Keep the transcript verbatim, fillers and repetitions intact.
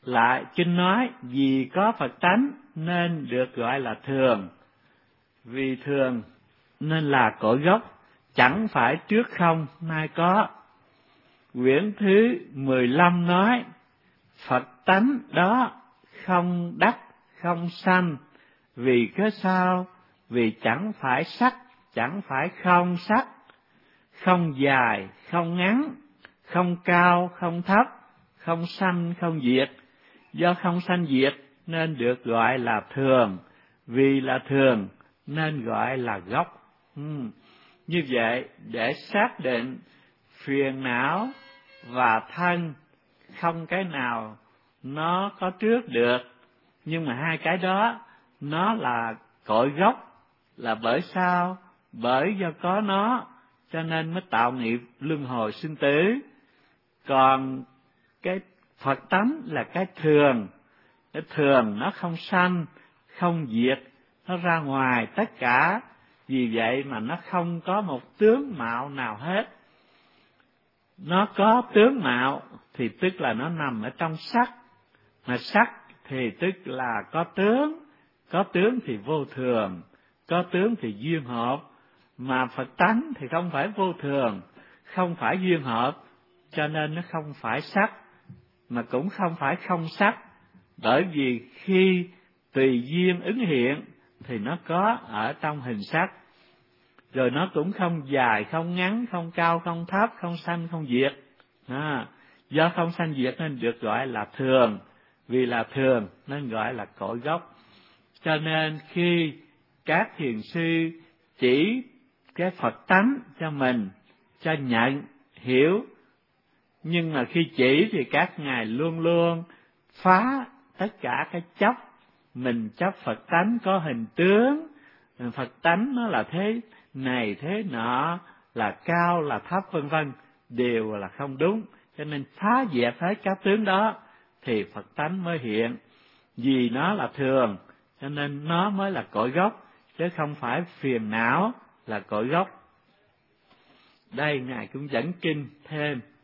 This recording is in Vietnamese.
lại kinh nói vì có Phật tánh nên được gọi là thường. Vì thường nên là cội gốc, chẳng phải trước không nay có. Quyển thứ mười lăm nói Phật tánh đó không đắc không sanh, vì cớ sao? Vì chẳng phải sắc, chẳng phải không sắc, không dài, không ngắn, không cao, không thấp, không sanh, không diệt. Do không sanh diệt nên được gọi là thường, vì là thường nên gọi là gốc. Ừ. Như vậy, để xác định phiền não và thân không cái nào nó có trước được, nhưng mà hai cái đó nó là cội gốc, là bởi sao? Bởi do có nó cho nên mới tạo nghiệp luân hồi sinh tử. Còn cái Phật tánh là cái thường, cái thường nó không sanh, không diệt, nó ra ngoài tất cả, vì vậy mà nó không có một tướng mạo nào hết. Nó có tướng mạo thì tức là nó nằm ở trong sắc, mà sắc thì tức là có tướng, có tướng thì vô thường, có tướng thì duyên hợp, mà Phật tánh thì không phải vô thường, không phải duyên hợp, cho nên nó không phải sắc, mà cũng không phải không sắc, bởi vì khi tùy duyên ứng hiện thì nó có ở trong hình sắc, rồi nó cũng không dài, không ngắn, không cao, không thấp, không sanh, không diệt. À, do không sanh diệt nên được gọi là thường, vì là thường nên gọi là cội gốc. Cho nên khi các thiền sư chỉ cái Phật tánh cho mình, cho nhận, hiểu, nhưng mà khi chỉ thì các ngài luôn luôn phá tất cả cái chấp. Mình chấp Phật tánh có hình tướng, Phật tánh nó là thế này thế nọ, là cao là thấp vân vân, đều là không đúng. Cho nên phá dẹp hết các tướng đó thì Phật tánh mới hiện. Vì nó là thường cho nên nó mới là cội gốc, chứ không phải phiền não là cội gốc. Đây ngài cũng dẫn kinh thêm